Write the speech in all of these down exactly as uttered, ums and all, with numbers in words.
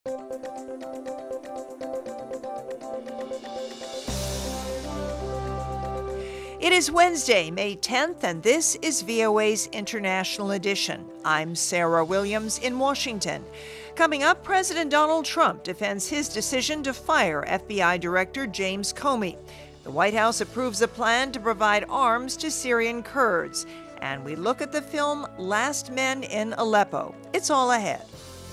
It is Wednesday, May tenth, and this is V O A's International Edition. I'm Sarah Williams in Washington. Coming up, President Donald Trump defends his decision to fire F B I Director James Comey. The White House approves a plan to provide arms to Syrian Kurds. And we look at the film Last Men in Aleppo. It's all ahead.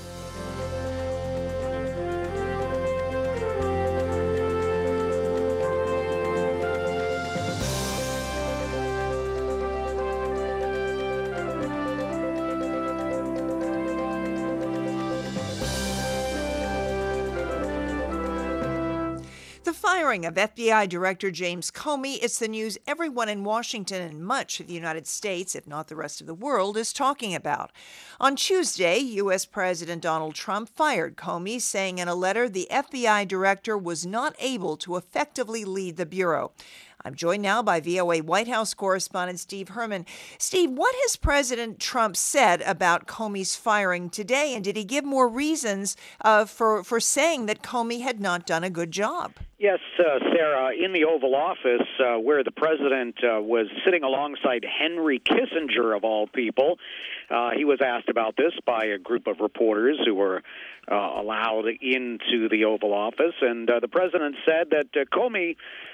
The firing of F B I Director James Comey is the news everyone in Washington and much of the United States, if not the rest of the world, is talking about. On Tuesday, U S. President Donald Trump fired Comey, saying in a letter the F B I director was not able to effectively lead the Bureau. I'm joined now by V O A White House correspondent Steve Herman. Steve, what has President Trump said about Comey's firing today, and did he give more reasons uh, for, for saying that Comey had not done a good job? Yes, uh, Sarah, in the Oval Office, uh, where the president uh, was sitting alongside Henry Kissinger, of all people, uh, he was asked about this by a group of reporters who were uh, allowed into the Oval Office, and uh, the president said that uh, Comey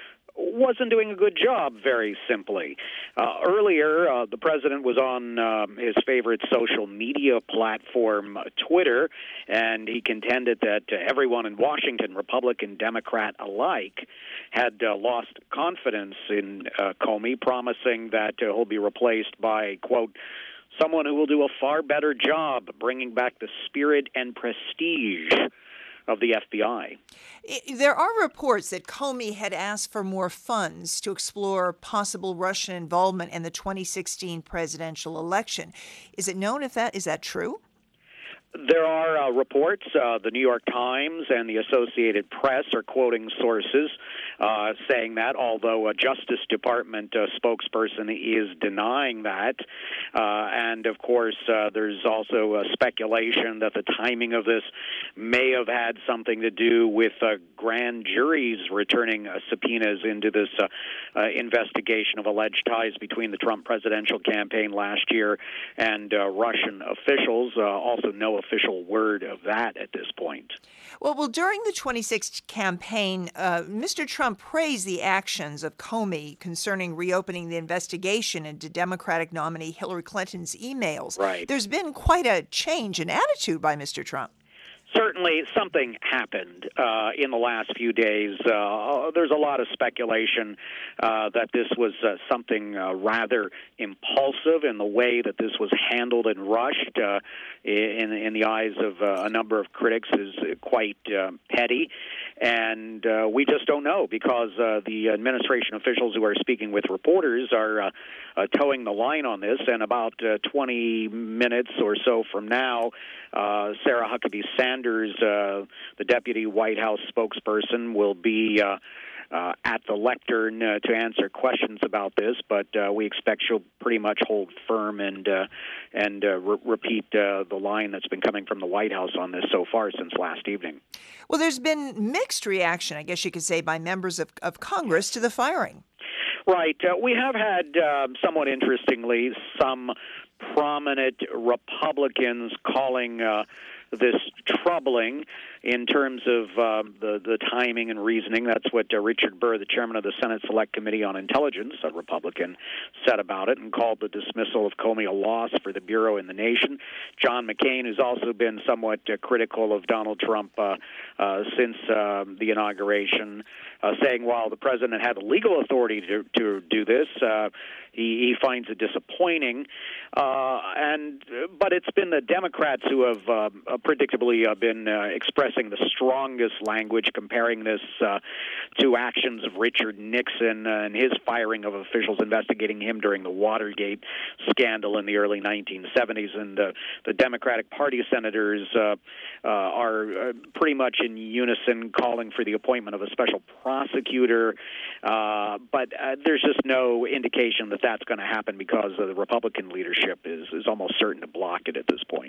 wasn't doing a good job, very simply. Uh, earlier, uh, the president was on uh, his favorite social media platform, Twitter, and he contended that uh, everyone in Washington, Republican, Democrat alike, had uh, lost confidence in uh, Comey, promising that uh, he'll be replaced by, quote, someone who will do a far better job bringing back the spirit and prestige of the F B I. There are reports that Comey had asked for more funds to explore possible Russian involvement in the twenty sixteen presidential election. Is it known if that is that true? There are uh, reports. Uh, the New York Times and the Associated Press are quoting sources uh, saying that, although a Justice Department uh, spokesperson is denying that. Uh, and, of course, uh, there's also uh, speculation that the timing of this may have had something to do with uh, grand juries returning uh, subpoenas into this uh, uh, investigation of alleged ties between the Trump presidential campaign last year and uh, Russian officials. Uh, also, no official word of that at this point. Well, well, during the twenty-sixth campaign, uh, Mister Trump praised the actions of Comey concerning reopening the investigation into Democratic nominee Hillary Clinton's emails. Right. There's been quite a change in attitude by Mister Trump. Certainly, something happened uh, in the last few days. Uh, there's a lot of speculation uh, that this was uh, something uh, rather impulsive in the way that this was handled and rushed. Uh, in, in the eyes of uh, a number of critics, is quite uh, petty. And uh, we just don't know, because uh, the administration officials who are speaking with reporters are uh, uh, towing the line on this. And about uh, twenty minutes or so from now, uh, Sarah Huckabee Sanders, uh, the deputy White House spokesperson, will be uh, uh, at the lectern uh, to answer questions about this. But uh, we expect she'll pretty much hold firm and uh, and uh, re- repeat uh, the line that's been coming from the White House on this so far since last evening. Well, there's been mixed reaction, I guess you could say, by members of, of Congress to the firing. Right. Uh, we have had, uh, somewhat interestingly, some prominent Republicans calling uh, this troubling in terms of uh, the, the timing and reasoning. That's what uh, Richard Burr, the chairman of the Senate Select Committee on Intelligence, a Republican, said about it, and called the dismissal of Comey a loss for the Bureau and the nation. John McCain, who's also been somewhat uh, critical of Donald Trump uh, uh, since uh, the inauguration, uh, saying while the president had the legal authority to, to do this, uh, he, he finds it disappointing. Uh, and but it's been the Democrats who have uh, predictably uh, been uh, expressing the strongest language, comparing this uh, to actions of Richard Nixon uh, and his firing of officials investigating him during the Watergate scandal in the early nineteen seventies. And uh, the Democratic Party senators uh, uh, are uh, pretty much in unison calling for the appointment of a special prosecutor. Uh, but uh, there's just no indication that that's going to happen, because uh, the Republican leadership is, is almost certain to block it at this point.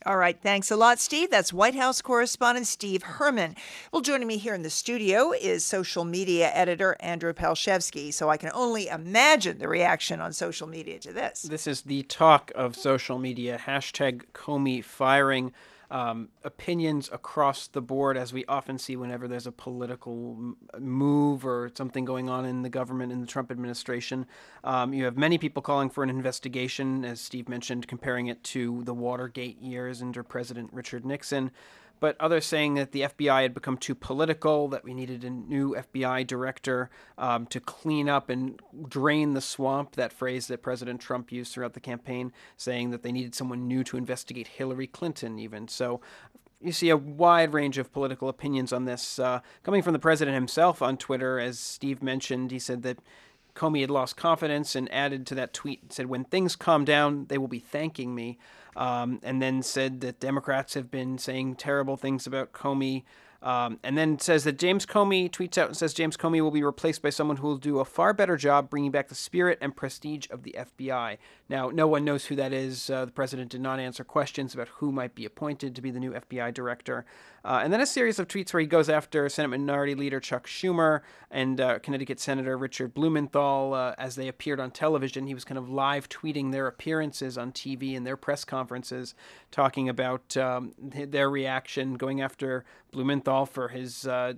All right, thanks a lot, Steve. That's White House correspondent Steve Herman. Well, joining me here in the studio is social media editor Andrew Palshevsky. So I can only imagine the reaction on social media to this. This is the talk of social media. Hashtag Comey firing. Um, opinions across the board, as we often see whenever there's a political move or something going on in the government, in the Trump administration. Um, you have many people calling for an investigation, as Steve mentioned, comparing it to the Watergate years under President Richard Nixon. But others saying that the F B I had become too political, that we needed a new F B I director um, to clean up and drain the swamp, that phrase that President Trump used throughout the campaign, saying that they needed someone new to investigate Hillary Clinton even. So you see a wide range of political opinions on this. Uh, coming from the president himself on Twitter, as Steve mentioned, he said that Comey had lost confidence and added to that tweet, said, "When things calm down, they will be thanking me." Um, and then said that Democrats have been saying terrible things about Comey. Um, and then says that James Comey tweets out and says James Comey will be replaced by someone who will do a far better job bringing back the spirit and prestige of the F B I. Now, no one knows who that is. Uh, the president did not answer questions about who might be appointed to be the new F B I director. Uh, and then a series of tweets where he goes after Senate Minority Leader Chuck Schumer and uh, Connecticut Senator Richard Blumenthal uh, as they appeared on television. He was kind of live tweeting their appearances on T V and their press conferences, talking about um, their reaction, going after Blumenthal for his uh,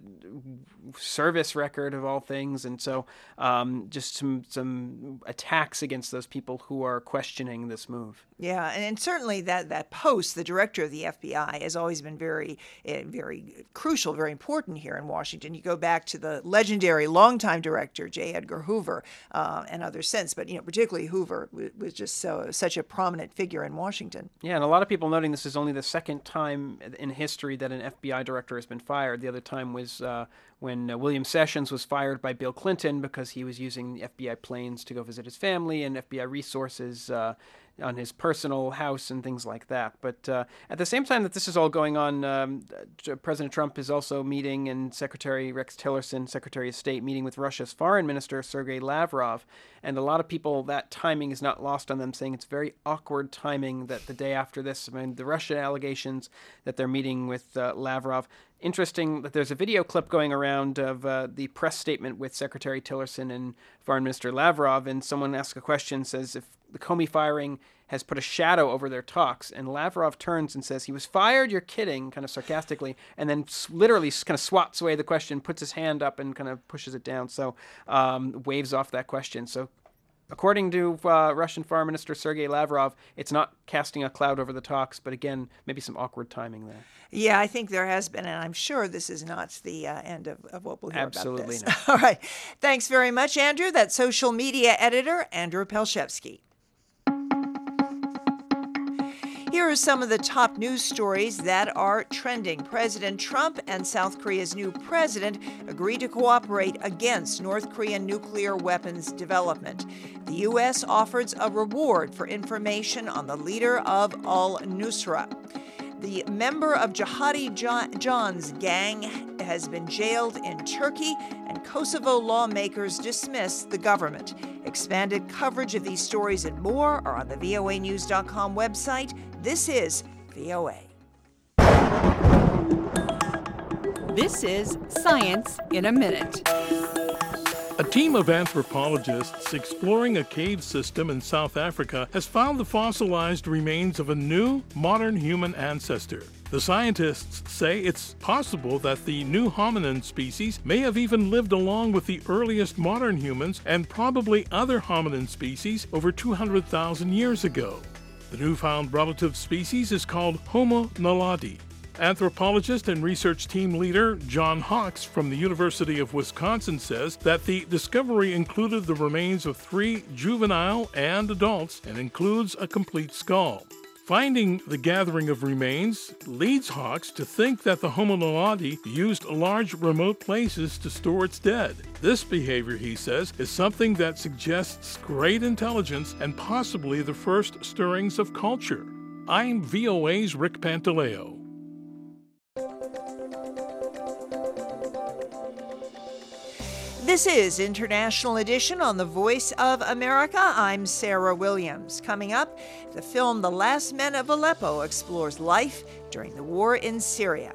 service record of all things. And so um, just some, some attacks against those people who are questioning this move. Yeah, and, and certainly that, that post, the director of the F B I, has always been very, uh, very crucial, very important here in Washington. You go back to the legendary longtime director, J. Edgar Hoover, uh, and others since, but you know, particularly Hoover was, was just so such a prominent figure in Washington. Yeah, and a lot of people noting this is only the second time in history that an F B I director has been fired. The other time was uh, when uh, William Sessions was fired by Bill Clinton because he was using the F B I planes to go visit his family and F B I resources uh, on his personal house and things like that. But uh, at the same time that this is all going on, um, President Trump is also meeting, and Secretary Rex Tillerson, Secretary of State, meeting with Russia's Foreign Minister Sergei Lavrov. And a lot of people, that timing is not lost on them, saying it's very awkward timing that the day after this, I mean, the Russia allegations, that they're meeting with uh, Lavrov. Interesting that there's a video clip going around of uh, the press statement with Secretary Tillerson and Foreign Minister Lavrov, and someone asks a question, says if the Comey firing has put a shadow over their talks, and Lavrov turns and says, "He was fired, you're kidding," kind of sarcastically, and then literally kind of swats away the question, puts his hand up and kind of pushes it down, so um, waves off that question. So according to uh, Russian Foreign Minister Sergei Lavrov, it's not casting a cloud over the talks, but again, maybe some awkward timing there. Yeah, I think there has been, and I'm sure this is not the uh, end of, of what we'll hear Absolutely about this. not. All right. Thanks very much, Andrew. That's social media editor Andrew Palshevsky. Here are some of the top news stories that are trending. President Trump and South Korea's new president agreed to cooperate against North Korean nuclear weapons development. The U S offers a reward for information on the leader of al-Nusra. The member of Jihadi John's gang has been jailed in Turkey, and Kosovo lawmakers dismiss the government. Expanded coverage of these stories and more are on the V O A news dot com website. This is V O A. This is Science in a Minute. A team of anthropologists exploring a cave system in South Africa has found the fossilized remains of a new, modern human ancestor. The scientists say it's possible that the new hominin species may have even lived along with the earliest modern humans and probably other hominin species over two hundred thousand years ago. The newfound relative species is called Homo naledi. Anthropologist and research team leader John Hawks from the University of Wisconsin says that the discovery included the remains of three juvenile and adults and includes a complete skull. Finding the gathering of remains leads Hawks to think that the Homo naledi used large remote places to store its dead. This behavior, he says, is something that suggests great intelligence and possibly the first stirrings of culture. I'm V O A's Rick Pantaleo. This is International Edition on the Voice of America. I'm Sarah Williams. Coming up, the film The Last Men of Aleppo explores life during the war in Syria.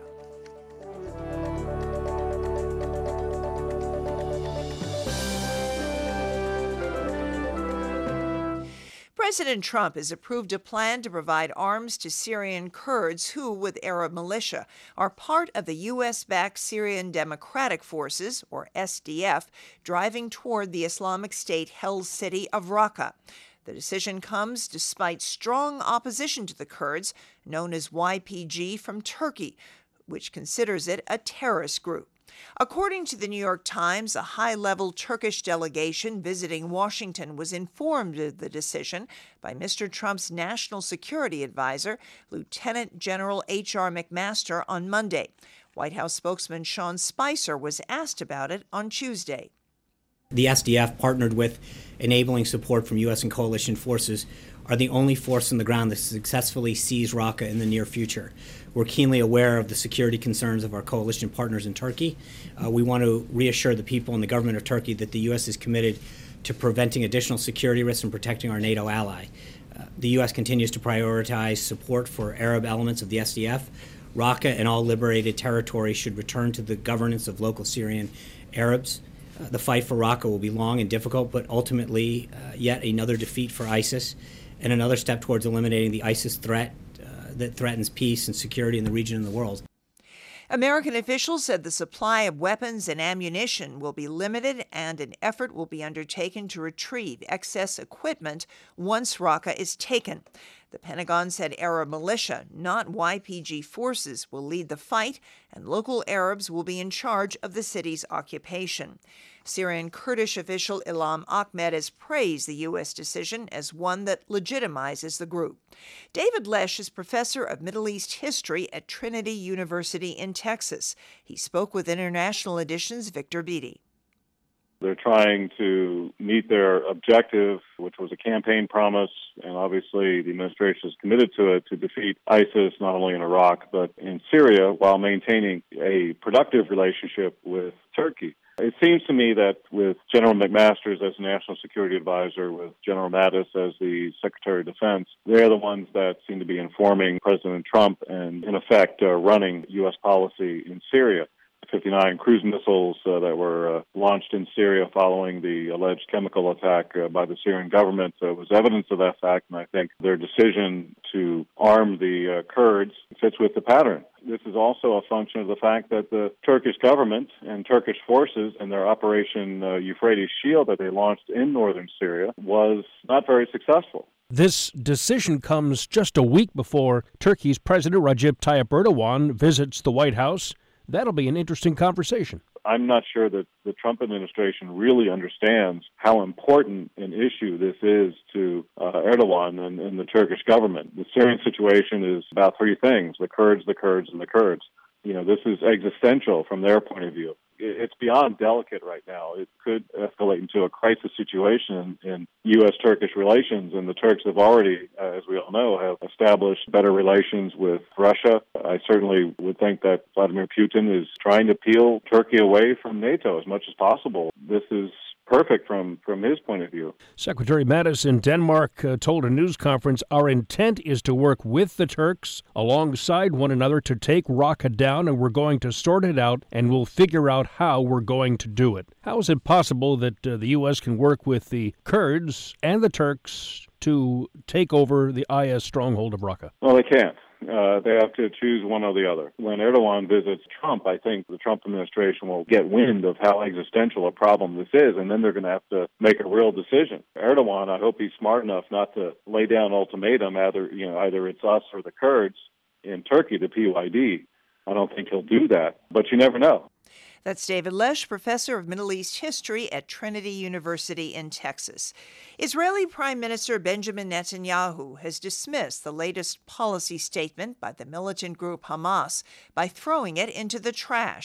President Trump has approved a plan to provide arms to Syrian Kurds who, with Arab militia, are part of the U S-backed Syrian Democratic Forces, or S D F, driving toward the Islamic State-held city of Raqqa. The decision comes despite strong opposition to the Kurds, known as Y P G, from Turkey, which considers it a terrorist group. According to the New York Times, a high-level Turkish delegation visiting Washington was informed of the decision by Mister Trump's national security advisor, Lieutenant General H R McMaster, on Monday. White House spokesman Sean Spicer was asked about it on Tuesday. The S D F, partnered with enabling support from U S and coalition forces, are the only force on the ground that successfully seize Raqqa in the near future. We're keenly aware of the security concerns of our coalition partners in Turkey. Uh, we want to reassure the people and the government of Turkey that the U S is committed to preventing additional security risks and protecting our NATO ally. Uh, the U S continues to prioritize support for Arab elements of the S D F. Raqqa and all liberated territory should return to the governance of local Syrian Arabs. Uh, the fight for Raqqa will be long and difficult, but ultimately uh, yet another defeat for ISIS and another step towards eliminating the ISIS threat uh, that threatens peace and security in the region and the world. American officials said the supply of weapons and ammunition will be limited and an effort will be undertaken to retrieve excess equipment once Raqqa is taken. The Pentagon said Arab militia, not Y P G forces, will lead the fight, and local Arabs will be in charge of the city's occupation. Syrian Kurdish official Ilham Ahmed has praised the U S decision as one that legitimizes the group. David Lesh is professor of Middle East history at Trinity University in Texas. He spoke with International Edition's Victor Beattie. They're trying to meet their objective, which was a campaign promise, and obviously the administration is committed to it, to defeat ISIS not only in Iraq but in Syria while maintaining a productive relationship with Turkey. It seems to me that with General McMaster as National Security Advisor, with General Mattis as the Secretary of Defense, they're the ones that seem to be informing President Trump and, in effect, uh, running U S policy in Syria. fifty-nine cruise missiles uh, that were uh, launched in Syria following the alleged chemical attack uh, by the Syrian government uh, was evidence of that fact, and I think their decision to arm the uh, Kurds fits with the pattern. This is also a function of the fact that the Turkish government and Turkish forces and their Operation uh, Euphrates Shield that they launched in northern Syria was not very successful. This decision comes just a week before Turkey's President Recep Tayyip Erdogan visits the White House. That'll be an interesting conversation. I'm not sure that the Trump administration really understands how important an issue this is to uh, Erdogan and, and the Turkish government. The Syrian situation is about three things: the Kurds, the Kurds, and the Kurds. You know, this is existential from their point of view. It's beyond delicate right now. It could escalate into a crisis situation in U S Turkish relations, and the Turks have already, uh, as we all know, have established better relations with Russia. I certainly would think that Vladimir Putin is trying to peel Turkey away from NATO as much as possible. This is perfect from, from his point of view. Secretary Mattis in Denmark uh, told a news conference, our intent is to work with the Turks alongside one another to take Raqqa down, and we're going to sort it out, and we'll figure out how we're going to do it. How is it possible that uh, the U S can work with the Kurds and the Turks to take over the I S stronghold of Raqqa? Well, they can't. Uh, they have to choose one or the other. When Erdogan visits Trump, I think the Trump administration will get wind of how existential a problem this is, and then they're going to have to make a real decision. Erdogan, I hope he's smart enough not to lay down ultimatum, either, you know, either it's us or the Kurds in Turkey, the P Y D. I don't think he'll do that, but you never know. That's David Lesh, professor of Middle East history at Trinity University in Texas. Israeli Prime Minister Benjamin Netanyahu has dismissed the latest policy statement by the militant group Hamas by throwing it into the trash.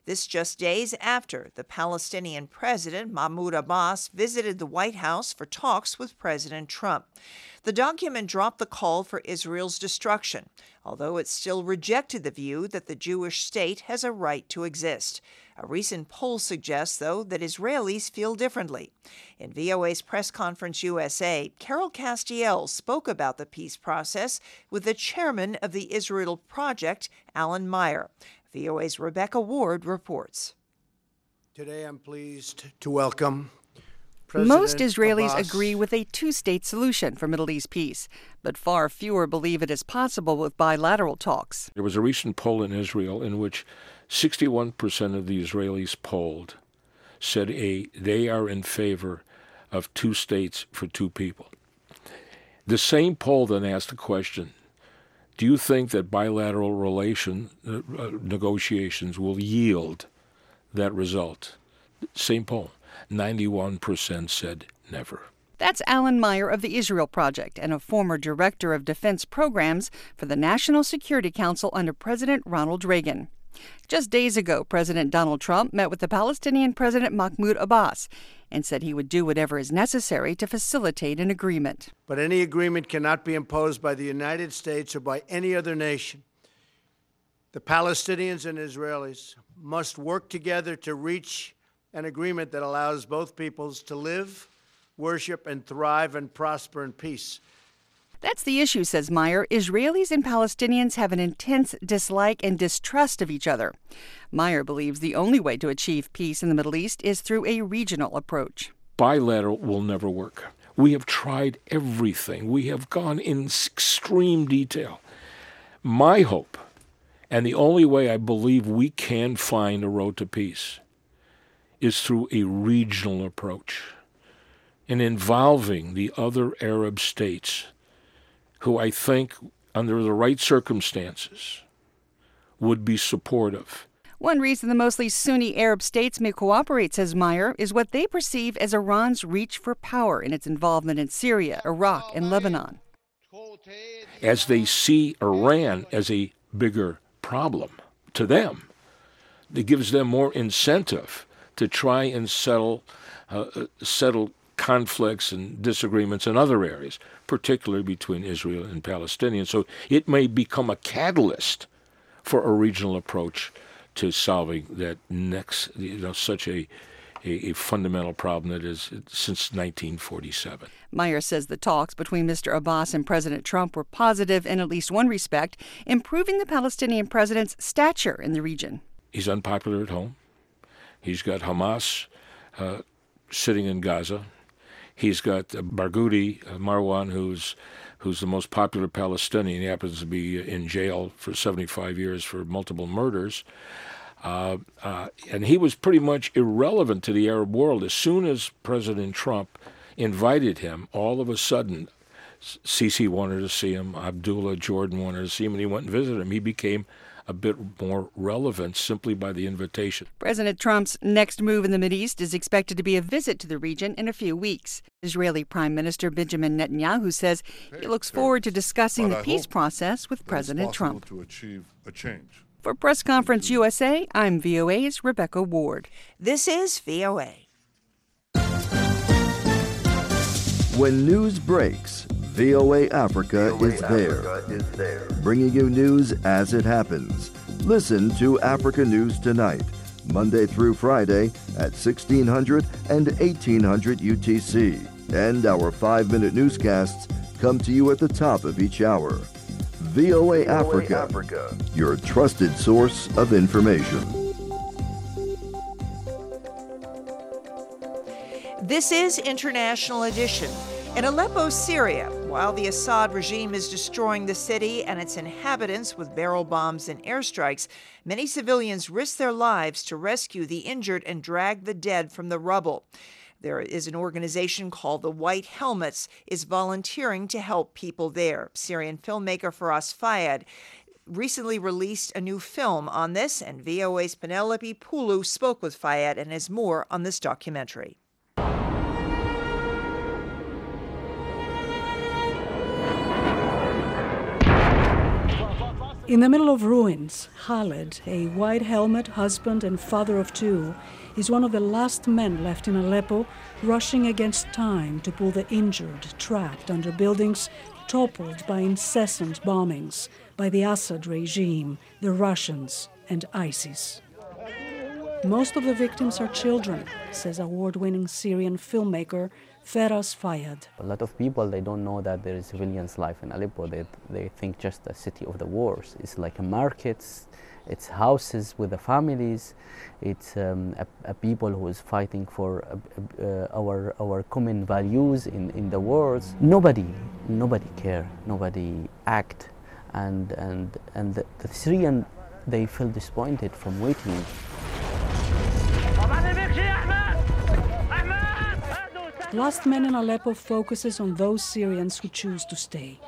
This just days after the Palestinian president, Mahmoud Abbas, visited the White House for talks with President Trump. The document dropped the call for Israel's destruction, although it still rejected the view that the Jewish state has a right to exist. A recent poll suggests, though, that Israelis feel differently. In V O A's Press Conference U S A, Carol Castiel spoke about the peace process with the chairman of the Israel Project, Alan Meyer. V O A's Rebecca Ward reports. Today I'm pleased to welcome President Most Israelis Abbas. agree with a two-state solution for Middle East peace, but far fewer believe it is possible with bilateral talks. There was a recent poll in Israel in which sixty-one percent of the Israelis polled said a, they are in favor of two states for two people. The same poll then asked the question, do you think that bilateral relation uh, negotiations will yield that result? Same poll. ninety-one percent said never. That's Alan Meyer of the Israel Project and a former director of defense programs for the National Security Council under President Ronald Reagan. Just days ago, President Donald Trump met with the Palestinian President Mahmoud Abbas and said he would do whatever is necessary to facilitate an agreement. But any agreement cannot be imposed by the United States or by any other nation. The Palestinians and Israelis must work together to reach an agreement that allows both peoples to live, worship, and thrive and prosper in peace. That's the issue, says Meyer. Israelis and Palestinians have an intense dislike and distrust of each other. Meyer believes the only way to achieve peace in the Middle East is through a regional approach. Bilateral will never work. We have tried everything. We have gone in extreme detail. My hope, and the only way I believe we can find a road to peace, is through a regional approach and involving the other Arab states who I think, under the right circumstances, would be supportive. One reason the mostly Sunni Arab states may cooperate, says Meyer, is what they perceive as Iran's reach for power in its involvement in Syria, Iraq, and Lebanon. As they see Iran as a bigger problem to them, it gives them more incentive to try and settle uh, settle conflicts and disagreements in other areas, particularly between Israel and Palestinians. So it may become a catalyst for a regional approach to solving that next, you know, such a, a, a fundamental problem that is since nineteen forty-seven. Meyer says the talks between Mister Abbas and President Trump were positive in at least one respect, improving the Palestinian president's stature in the region. He's unpopular at home. He's got Hamas uh, sitting in Gaza. He's got uh, Barghouti, uh, Marwan, who's who's the most popular Palestinian. He happens to be in jail for seventy-five years for multiple murders. Uh, uh, and he was pretty much irrelevant to the Arab world. As soon as President Trump invited him, all of a sudden, Sisi wanted to see him, Abdullah Jordan wanted to see him, and he went and visited him. He became a bit more relevant simply by the invitation. President Trump's next move in the Mideast is expected to be a visit to the region in a few weeks. Israeli Prime Minister Benjamin Netanyahu says he looks forward to discussing the peace process with President Trump. To achieve a change. For Press Conference U S A, I'm V O A's Rebecca Ward. This is V O A. When news breaks, V O A Africa, V O A is, there, Africa is there, bringing you news as it happens. Listen to Africa News Tonight, Monday through Friday at sixteen hundred and eighteen hundred U T C. And our five-minute newscasts come to you at the top of each hour. V O A, V O A Africa, Africa, your trusted source of information. This is International Edition. In Aleppo, Syria, while the Assad regime is destroying the city and its inhabitants with barrel bombs and airstrikes, many civilians risk their lives to rescue the injured and drag the dead from the rubble. There is an organization called the White Helmets is volunteering to help people there. Syrian filmmaker Firas Fayyad recently released a new film on this, and V O A's Penelope Pulu spoke with Fayyad and has more on this documentary. In the middle of ruins, Khaled, a white helmet husband and father of two, is one of the last men left in Aleppo, rushing against time to pull the injured trapped under buildings toppled by incessant bombings by the Assad regime, the Russians, and ISIS. Most of the victims are children, says award-winning Syrian filmmaker Feras Fayyad. A lot of people, they don't know that there is civilians' life in Aleppo. They, they think just a city of the wars. It's like a market, it's houses with the families, it's um, a, a people who is fighting for uh, uh, our, our common values in, in the wars. Nobody, nobody care, nobody act. And, and, and the, the Syrian, they feel disappointed from waiting. Last Men in Aleppo focuses on those Syrians who choose to stay.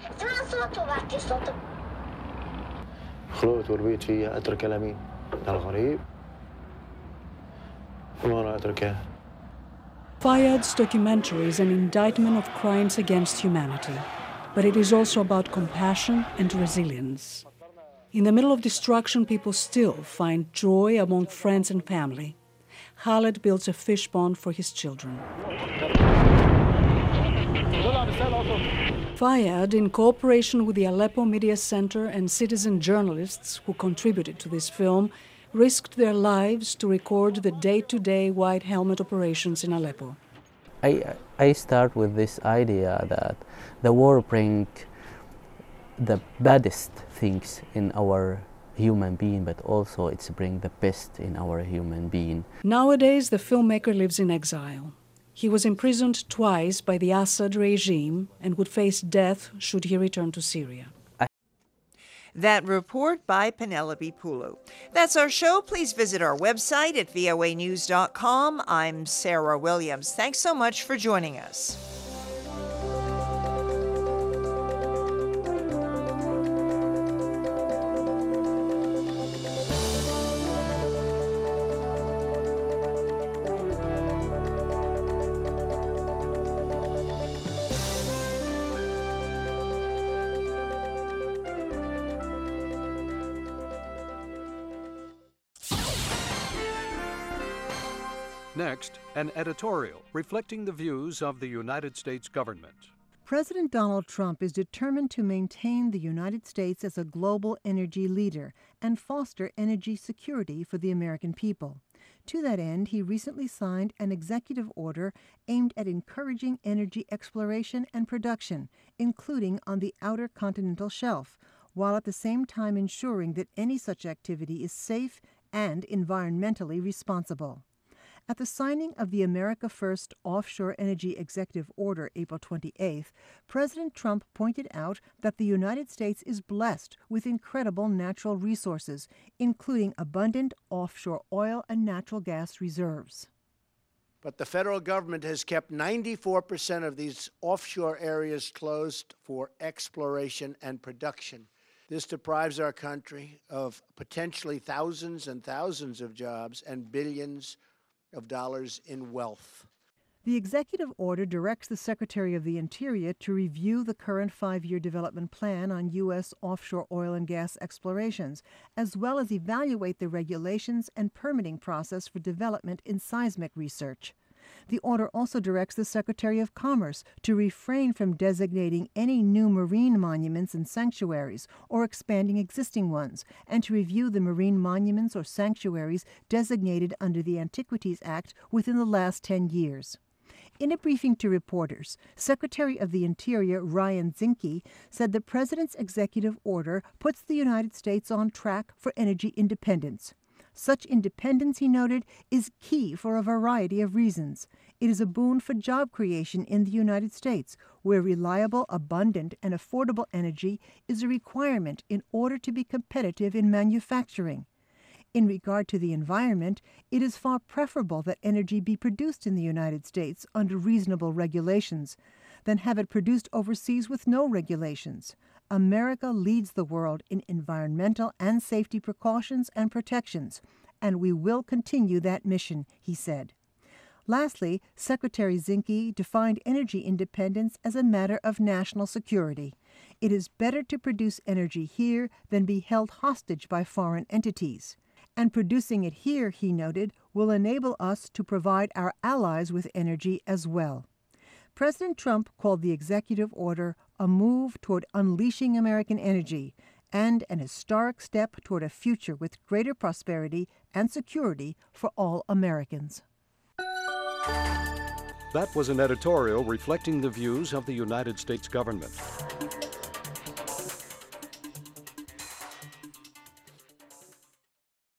Fayyad's documentary is an indictment of crimes against humanity, but it is also about compassion and resilience. In the middle of destruction, people still find joy among friends and family. Khaled builds a fish pond for his children. Fayyad, in cooperation with the Aleppo Media Center and citizen journalists who contributed to this film, risked their lives to record the day-to-day white helmet operations in Aleppo. I, I start with this idea that the war brings the baddest things in our human being, but also it's bring the best in our human being. Nowadays, the filmmaker lives in exile. He was imprisoned twice by the Assad regime and would face death should he return to Syria. That report by Penelope Pulu. That's our show. Please visit our website at V O A news dot com. I'm Sarah Williams. Thanks so much for joining us. Next, an editorial reflecting the views of the United States government. President Donald Trump is determined to maintain the United States as a global energy leader and foster energy security for the American people. To that end, he recently signed an executive order aimed at encouraging energy exploration and production, including on the outer continental shelf, while at the same time ensuring that any such activity is safe and environmentally responsible. At the signing of the America First Offshore Energy Executive Order April twenty-eighth, President Trump pointed out that the United States is blessed with incredible natural resources, including abundant offshore oil and natural gas reserves. But the federal government has kept ninety-four percent of these offshore areas closed for exploration and production. This deprives our country of potentially thousands and thousands of jobs and billions of dollars in wealth. The executive order directs the Secretary of the Interior to review the current five-year development plan on U S offshore oil and gas explorations, as well as evaluate the regulations and permitting process for development in seismic research. The order also directs the Secretary of Commerce to refrain from designating any new marine monuments and sanctuaries or expanding existing ones, and to review the marine monuments or sanctuaries designated under the Antiquities Act within the last ten years. In a briefing to reporters, Secretary of the Interior Ryan Zinke said the President's executive order puts the United States on track for energy independence. Such independence, he noted, is key for a variety of reasons. It is a boon for job creation in the United States, where reliable, abundant, and affordable energy is a requirement in order to be competitive in manufacturing. In regard to the environment, it is far preferable that energy be produced in the United States under reasonable regulations than have it produced overseas with no regulations. America leads the world in environmental and safety precautions and protections, and we will continue that mission, he said. Lastly, Secretary Zinke defined energy independence as a matter of national security. It is better to produce energy here than be held hostage by foreign entities. And producing it here, he noted, will enable us to provide our allies with energy as well. President Trump called the executive order a move toward unleashing American energy and an historic step toward a future with greater prosperity and security for all Americans. That was an editorial reflecting the views of the United States government.